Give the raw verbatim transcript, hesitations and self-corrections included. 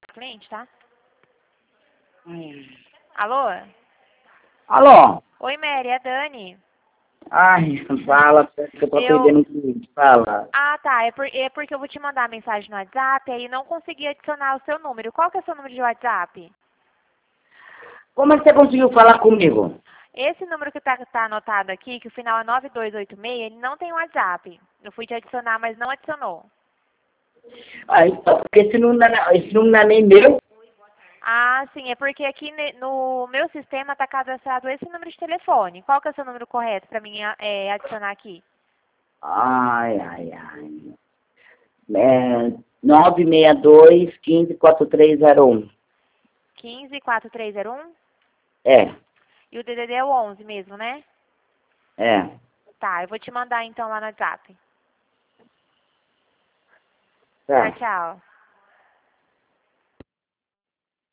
Cliente, tá? Hum. Alô? Alô? Oi, Mary, é a Dani. Ai, fala, que eu tô Eu... atendendo um cliente, fala. Ah, tá. É, por... é porque eu vou te mandar a mensagem no WhatsApp e não consegui adicionar o seu número. Qual que é o seu número de WhatsApp? Como é que você conseguiu falar comigo? Esse número que tá, tá anotado aqui, que o final é nove dois oito seis, ele não tem WhatsApp. Eu fui te adicionar, mas não adicionou. Ah, então, porque esse não, é, esse não é nem meu. Ah, sim. É porque aqui ne- no meu sistema tá cadastrado esse número de telefone. Qual que é o seu número correto para mim é, adicionar aqui? Ai, ai, ai. É, nove seis dois, um cinco, quatro três zero um. quinze, quatro três zero um? É, E o D D D é o onze mesmo, né? é. Tá, eu vou te mandar então lá no WhatsApp. Tchau, Tá. tchau.